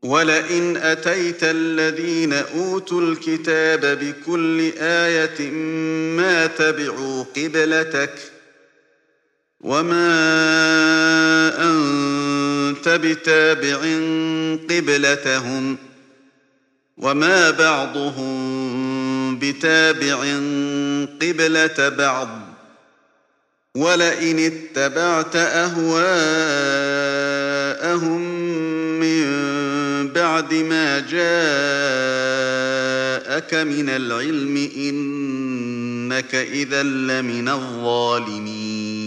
ولئن أتيت الذين أوتوا الكتاب بكل آية ما تبعوا قبلتك وما أنت بتابع قبلتهم وما بعضهم بتابع قبلة بعض ولئن اتبعت أهواءهم من بعد ما جاءك من العلم إنك إذا لمن الظالمين